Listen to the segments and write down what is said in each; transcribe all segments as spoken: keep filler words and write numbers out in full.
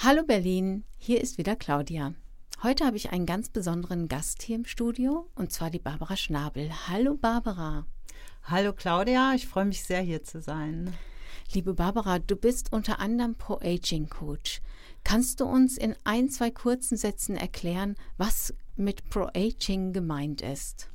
Hallo Berlin, hier ist wieder Claudia. Heute habe ich einen ganz besonderen Gast hier im Studio, und zwar die Barbara Schnabel. Hallo Barbara. Hallo Claudia, ich freue mich sehr, hier zu sein. Liebe Barbara, du bist unter anderem Pro-Aging-Coach. Kannst du uns in ein, zwei kurzen Sätzen erklären, was mit Pro-Aging gemeint ist?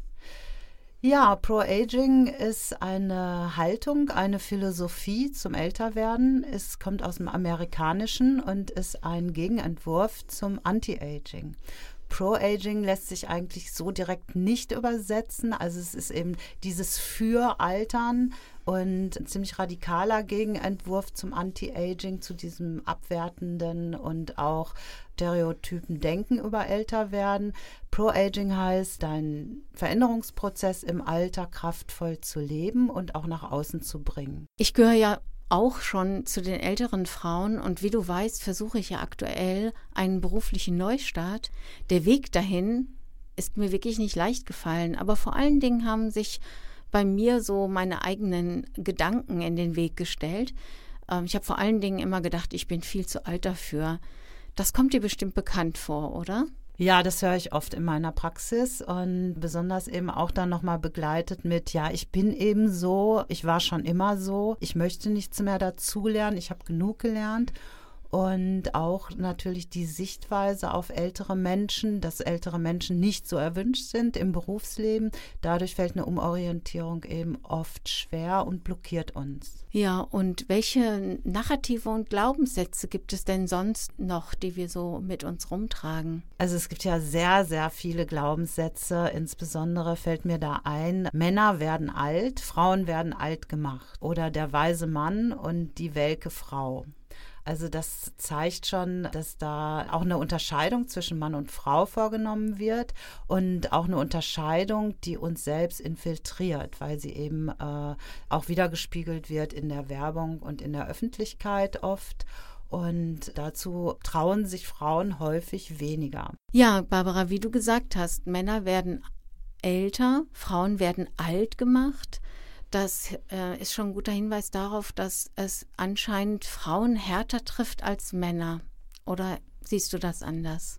Ja, Pro-Aging ist eine Haltung, eine Philosophie zum Älterwerden. Es kommt aus dem Amerikanischen und ist ein Gegenentwurf zum Anti-Aging. Pro-Aging lässt sich eigentlich so direkt nicht übersetzen. Also es ist eben dieses Für-Altern und ein ziemlich radikaler Gegenentwurf zum Anti-Aging, zu diesem abwertenden und auch stereotypen Denken über Älterwerden. Pro-Aging heißt, deinen Veränderungsprozess im Alter kraftvoll zu leben und auch nach außen zu bringen. Ich gehöre ja auch schon zu den älteren Frauen, und wie du weißt, versuche ich ja aktuell einen beruflichen Neustart. Der Weg dahin ist mir wirklich nicht leicht gefallen, aber vor allen Dingen haben sich bei mir so meine eigenen Gedanken in den Weg gestellt. Ähm, ich habe vor allen Dingen immer gedacht, ich bin viel zu alt dafür. Das kommt dir bestimmt bekannt vor, oder? Ja, das höre ich oft in meiner Praxis und besonders eben auch dann nochmal begleitet mit, ja, ich bin eben so, ich war schon immer so, ich möchte nichts mehr dazulernen, ich habe genug gelernt. Und auch natürlich die Sichtweise auf ältere Menschen, dass ältere Menschen nicht so erwünscht sind im Berufsleben. Dadurch fällt eine Umorientierung eben oft schwer und blockiert uns. Ja, und welche Narrative und Glaubenssätze gibt es denn sonst noch, die wir so mit uns rumtragen? Also es gibt ja sehr, sehr viele Glaubenssätze. Insbesondere fällt mir da ein, Männer werden alt, Frauen werden alt gemacht. Oder der weise Mann und die welke Frau. Also das zeigt schon, dass da auch eine Unterscheidung zwischen Mann und Frau vorgenommen wird und auch eine Unterscheidung, die uns selbst infiltriert, weil sie eben äh, auch wiedergespiegelt wird in der Werbung und in der Öffentlichkeit oft. Und dazu trauen sich Frauen häufig weniger. Ja, Barbara, wie du gesagt hast, Männer werden älter, Frauen werden alt gemacht. Das äh, ist schon ein guter Hinweis darauf, dass es anscheinend Frauen härter trifft als Männer. Oder siehst du das anders?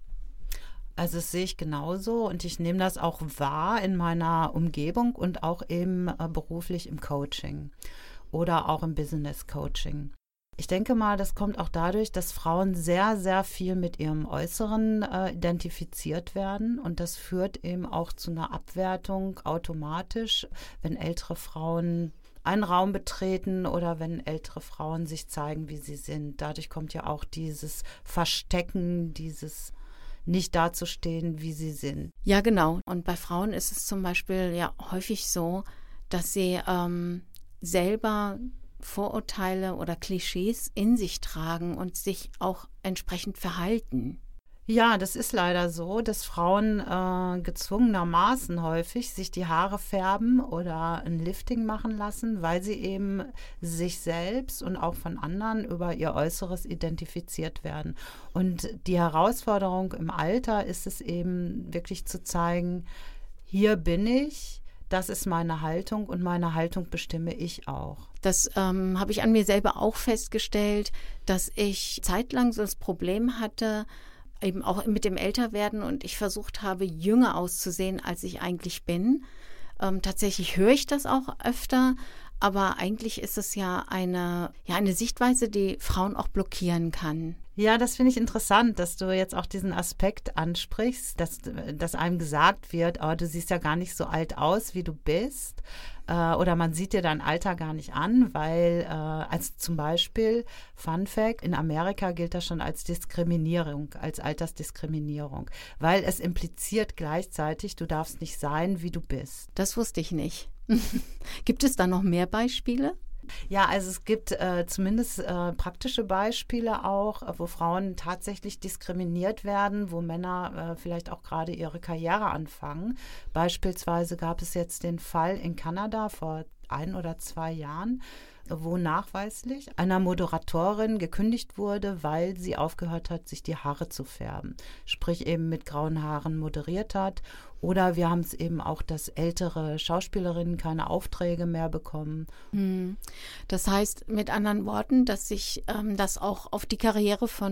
Also das sehe ich genauso und ich nehme das auch wahr in meiner Umgebung und auch eben äh, beruflich im Coaching oder auch im Business Coaching. Ich denke mal, das kommt auch dadurch, dass Frauen sehr, sehr viel mit ihrem Äußeren äh, identifiziert werden. Und das führt eben auch zu einer Abwertung automatisch, wenn ältere Frauen einen Raum betreten oder wenn ältere Frauen sich zeigen, wie sie sind. Dadurch kommt ja auch dieses Verstecken, dieses nicht dazustehen, wie sie sind. Ja, genau. Und bei Frauen ist es zum Beispiel ja häufig so, dass sie ähm, selber Vorurteile oder Klischees in sich tragen und sich auch entsprechend verhalten. Ja, das ist leider so, dass Frauen äh, gezwungenermaßen häufig sich die Haare färben oder ein Lifting machen lassen, weil sie eben sich selbst und auch von anderen über ihr Äußeres identifiziert werden. Und die Herausforderung im Alter ist es eben wirklich zu zeigen, hier bin ich, das ist meine Haltung und meine Haltung bestimme ich auch. Das ähm, habe ich an mir selber auch festgestellt, dass ich zeitlang so das Problem hatte, eben auch mit dem Älterwerden, und ich versucht habe, jünger auszusehen, als ich eigentlich bin. Ähm, tatsächlich höre ich das auch öfter, aber eigentlich ist es ja eine, ja eine Sichtweise, die Frauen auch blockieren kann. Ja, das finde ich interessant, dass du jetzt auch diesen Aspekt ansprichst, dass, dass einem gesagt wird, oh, du siehst ja gar nicht so alt aus, wie du bist. Äh, oder man sieht dir dein Alter gar nicht an, weil, äh, als zum Beispiel, Fun Fact, in Amerika gilt das schon als Diskriminierung, als Altersdiskriminierung, weil es impliziert gleichzeitig, du darfst nicht sein, wie du bist. Das wusste ich nicht. Gibt es da noch mehr Beispiele? Ja, also es gibt äh, zumindest äh, praktische Beispiele auch, äh, wo Frauen tatsächlich diskriminiert werden, wo Männer äh, vielleicht auch gerade ihre Karriere anfangen. Beispielsweise gab es jetzt den Fall in Kanada vor ein oder zwei Jahren, wo nachweislich einer Moderatorin gekündigt wurde, weil sie aufgehört hat, sich die Haare zu färben. Sprich eben mit grauen Haaren moderiert hat. Oder wir haben es eben auch, dass ältere Schauspielerinnen keine Aufträge mehr bekommen. Das heißt mit anderen Worten, dass sich ähm, das auch auf die Karriere von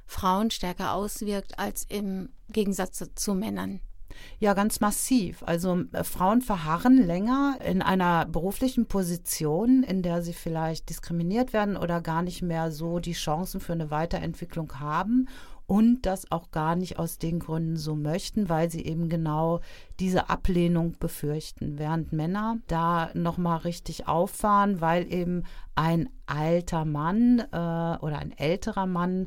Frauen stärker auswirkt als im Gegensatz zu Männern. Ja, ganz massiv. Also äh, Frauen verharren länger in einer beruflichen Position, in der sie vielleicht diskriminiert werden oder gar nicht mehr so die Chancen für eine Weiterentwicklung haben und das auch gar nicht aus den Gründen so möchten, weil sie eben genau diese Ablehnung befürchten, während Männer da nochmal richtig auffahren, weil eben ein alter Mann äh, oder ein älterer Mann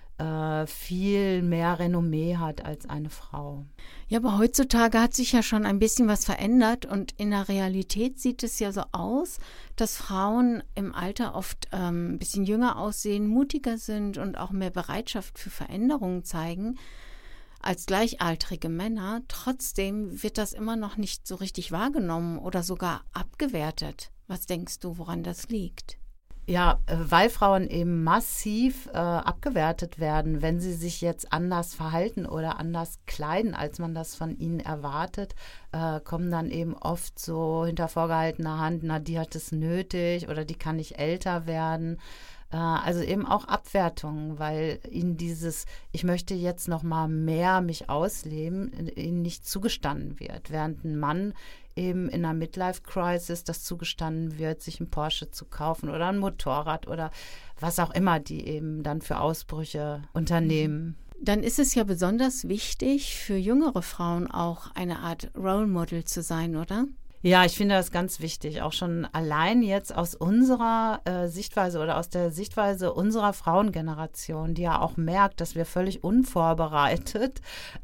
äh, viel mehr Renommee hat als eine Frau. Ja, aber heutzutage hat sich ja schon ein bisschen was verändert und in der Realität sieht es ja so aus, dass Frauen im Alter oft ähm, ein bisschen jünger aussehen, mutiger sind und auch mehr Bereitschaft für Veränderungen zeigen als gleichaltrige Männer. Trotzdem wird das immer noch nicht so richtig wahrgenommen oder sogar abgewertet. Was denkst du, woran das liegt? Ja, äh, weil Frauen eben massiv äh, abgewertet werden, wenn sie sich jetzt anders verhalten oder anders kleiden, als man das von ihnen erwartet, äh, kommen dann eben oft so hinter vorgehaltener Hand, na, die hat es nötig oder die kann nicht älter werden. Äh, also eben auch Abwertungen, weil ihnen dieses, ich möchte jetzt noch mal mehr mich ausleben, ihnen nicht zugestanden wird, während ein Mann eben in einer Midlife-Crisis das zugestanden wird, sich einen Porsche zu kaufen oder ein Motorrad oder was auch immer die eben dann für Ausbrüche unternehmen. Dann ist es ja besonders wichtig, für jüngere Frauen auch eine Art Role Model zu sein, oder? Ja, ich finde das ganz wichtig, auch schon allein jetzt aus unserer äh, Sichtweise oder aus der Sichtweise unserer Frauengeneration, die ja auch merkt, dass wir völlig unvorbereitet,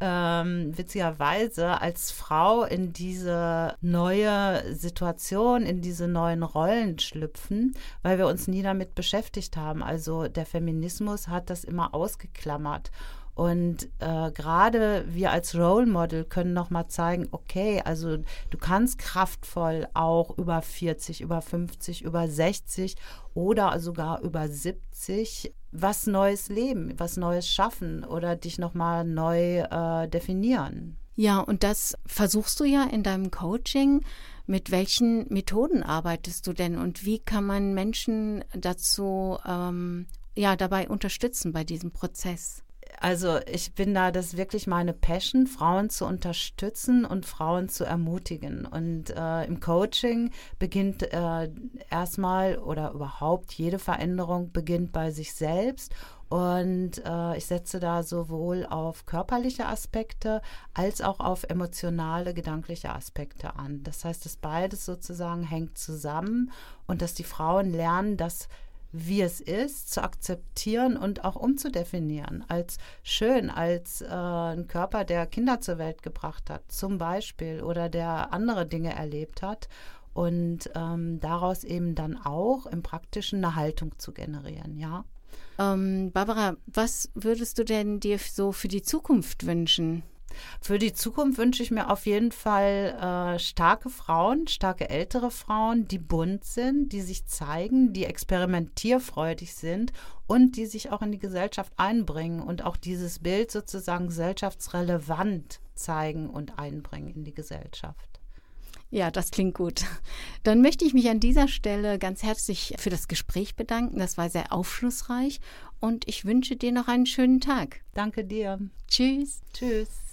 ähm, witzigerweise als Frau in diese neue Situation, in diese neuen Rollen schlüpfen, weil wir uns nie damit beschäftigt haben. Also der Feminismus hat das immer ausgeklammert. Und äh, gerade wir als Role Model können nochmal zeigen, okay, also du kannst kraftvoll auch über vierzig, über fünfzig, über sechzig oder sogar über siebzig was Neues leben, was Neues schaffen oder dich nochmal neu äh, definieren. Ja, und das versuchst du ja in deinem Coaching. Mit welchen Methoden arbeitest du denn und wie kann man Menschen dazu ähm, ja, dabei unterstützen bei diesem Prozess? Also ich bin da, das ist wirklich meine Passion, Frauen zu unterstützen und Frauen zu ermutigen. Und äh, im Coaching beginnt äh, erstmal oder überhaupt jede Veränderung beginnt bei sich selbst. Und äh, ich setze da sowohl auf körperliche Aspekte als auch auf emotionale, gedankliche Aspekte an. Das heißt, dass beides sozusagen hängt zusammen und dass die Frauen lernen, dass wie es ist, zu akzeptieren und auch umzudefinieren als schön, als äh, ein Körper, der Kinder zur Welt gebracht hat, zum Beispiel, oder der andere Dinge erlebt hat und ähm, daraus eben dann auch im Praktischen eine Haltung zu generieren, ja. Ähm, Barbara, was würdest du denn dir so für die Zukunft wünschen? Für die Zukunft wünsche ich mir auf jeden Fall äh, starke Frauen, starke ältere Frauen, die bunt sind, die sich zeigen, die experimentierfreudig sind und die sich auch in die Gesellschaft einbringen und auch dieses Bild sozusagen gesellschaftsrelevant zeigen und einbringen in die Gesellschaft. Ja, das klingt gut. Dann möchte ich mich an dieser Stelle ganz herzlich für das Gespräch bedanken. Das war sehr aufschlussreich und ich wünsche dir noch einen schönen Tag. Danke dir. Tschüss. Tschüss.